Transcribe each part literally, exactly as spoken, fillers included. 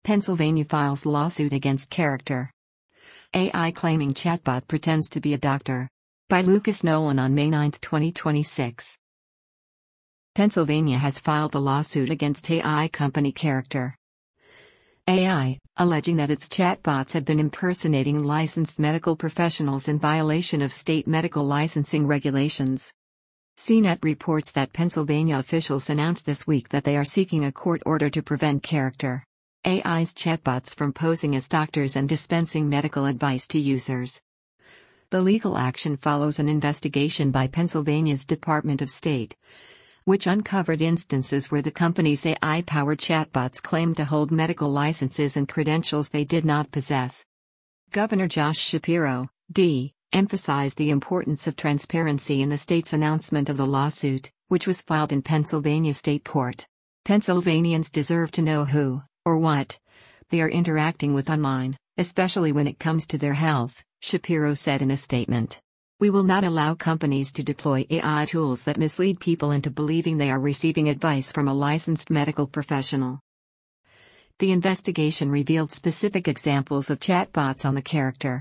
Pennsylvania files lawsuit against Character. A I claiming chatbot pretends to be a doctor. By Lucas Nolan on May ninth, twenty twenty-six. Pennsylvania has filed a lawsuit against A I company Character. A I, alleging that its chatbots have been impersonating licensed medical professionals in violation of state medical licensing regulations. C net reports that Pennsylvania officials announced this week that they are seeking a court order to prevent Character, A I's chatbots from posing as doctors and dispensing medical advice to users. The legal action follows an investigation by Pennsylvania's Department of State, which uncovered instances where the company's A I-powered chatbots claimed to hold medical licenses and credentials they did not possess. Governor Josh Shapiro, D, emphasized the importance of transparency in the state's announcement of the lawsuit, which was filed in Pennsylvania State Court. Pennsylvanians deserve to know who, or what, they are interacting with online, especially when it comes to their health, Shapiro said in a statement. We will not allow companies to deploy A I tools that mislead people into believing they are receiving advice from a licensed medical professional. The investigation revealed specific examples of chatbots on the Character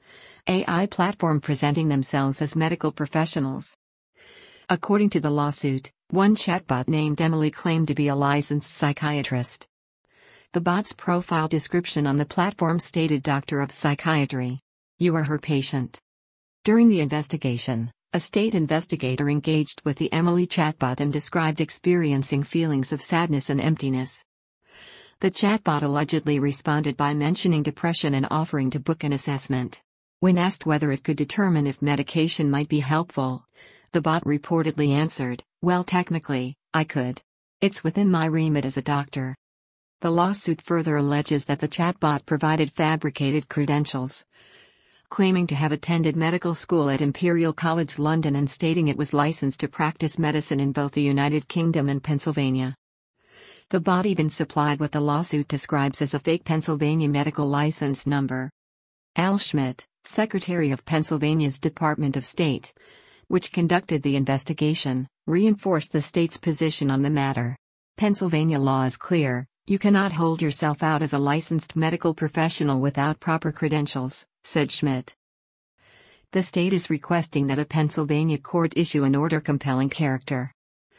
A I platform presenting themselves as medical professionals. According to the lawsuit, one chatbot named Emily claimed to be a licensed psychiatrist. The bot's profile description on the platform stated Doctor of Psychiatry. You are her patient. During the investigation, a state investigator engaged with the Emily chatbot and described experiencing feelings of sadness and emptiness. The chatbot allegedly responded by mentioning depression and offering to book an assessment. When asked whether it could determine if medication might be helpful, the bot reportedly answered, "Well, technically, I could. It's within my remit as a doctor." The lawsuit further alleges that the chatbot provided fabricated credentials, claiming to have attended medical school at Imperial College London and stating it was licensed to practice medicine in both the United Kingdom and Pennsylvania. The bot even supplied what the lawsuit describes as a fake Pennsylvania medical license number. Al Schmidt, Secretary of Pennsylvania's Department of State, which conducted the investigation, reinforced the state's position on the matter. Pennsylvania law is clear: you cannot hold yourself out as a licensed medical professional without proper credentials, said Schmidt. The state is requesting that a Pennsylvania court issue an order compelling Character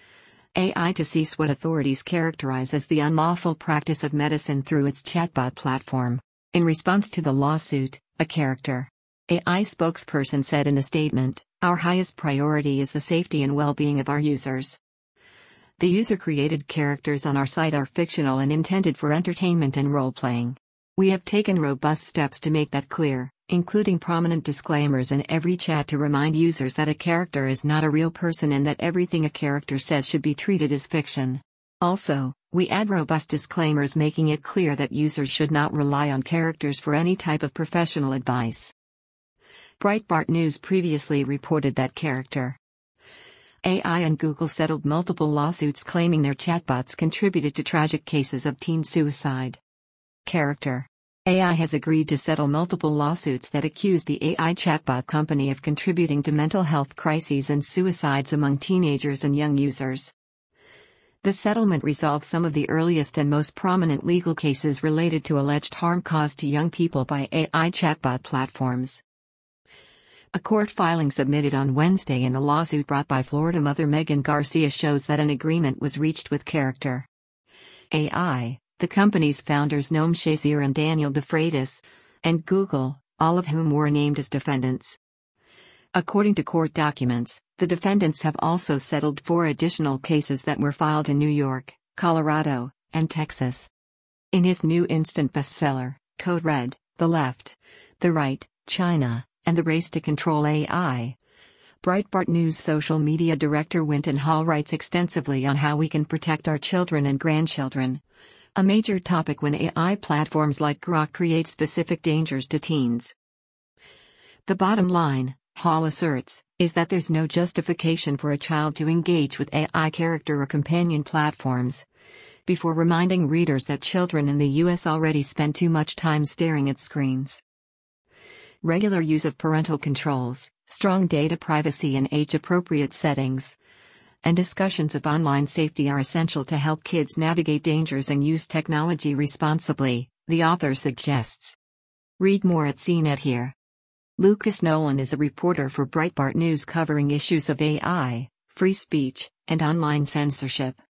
A I to cease what authorities characterize as the unlawful practice of medicine through its chatbot platform. In response to the lawsuit, a Character A I spokesperson said in a statement, "Our highest priority is the safety and well-being of our users. The user-created characters on our site are fictional and intended for entertainment and role-playing. We have taken robust steps to make that clear, including prominent disclaimers in every chat to remind users that a character is not a real person and that everything a character says should be treated as fiction. Also, we add robust disclaimers making it clear that users should not rely on characters for any type of professional advice." Breitbart News previously reported that Character A I and Google settled multiple lawsuits claiming their chatbots contributed to tragic cases of teen suicide. Character A I has agreed to settle multiple lawsuits that accuse the A I chatbot company of contributing to mental health crises and suicides among teenagers and young users. The settlement resolves some of the earliest and most prominent legal cases related to alleged harm caused to young people by A I chatbot platforms. A court filing submitted on Wednesday in a lawsuit brought by Florida mother Megan Garcia shows that an agreement was reached with Character A I, the company's founders Noam Shazier and Daniel DeFreitas, and Google, all of whom were named as defendants. According to court documents, the defendants have also settled four additional cases that were filed in New York, Colorado, and Texas. In his new instant bestseller, Code Red, The Left, The Right, China, and the Race to Control A I, Breitbart News social media director Winton Hall writes extensively on how we can protect our children and grandchildren, a major topic when A I platforms like Grok create specific dangers to teens. The bottom line, Hall asserts, is that there's no justification for a child to engage with A I character or companion platforms, before reminding readers that children in the U S already spend too much time staring at screens. Regular use of parental controls, strong data privacy and age-appropriate settings, and discussions of online safety are essential to help kids navigate dangers and use technology responsibly, the author suggests. Read more at C net here. Lucas Nolan is a reporter for Breitbart News covering issues of A I, free speech, and online censorship.